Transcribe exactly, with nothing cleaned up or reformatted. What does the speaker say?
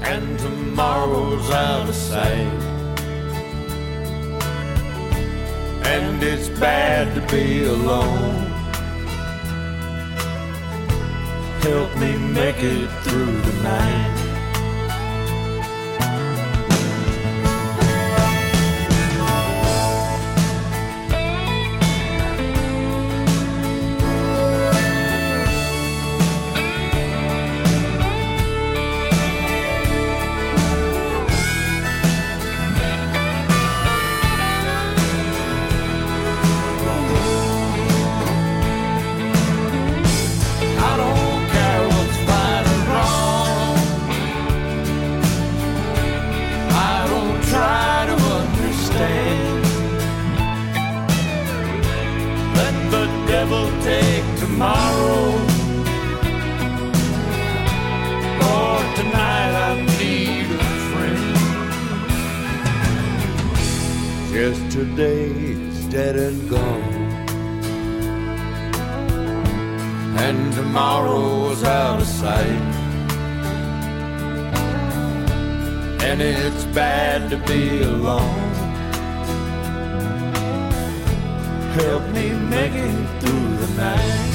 and tomorrow's out of sight. And it's bad to be alone. Help me make it through the night. Take tomorrow, or tonight I need a friend. Yesterday's dead and gone, and tomorrow's out of sight. And it's bad to be alone. Help me make it through the night.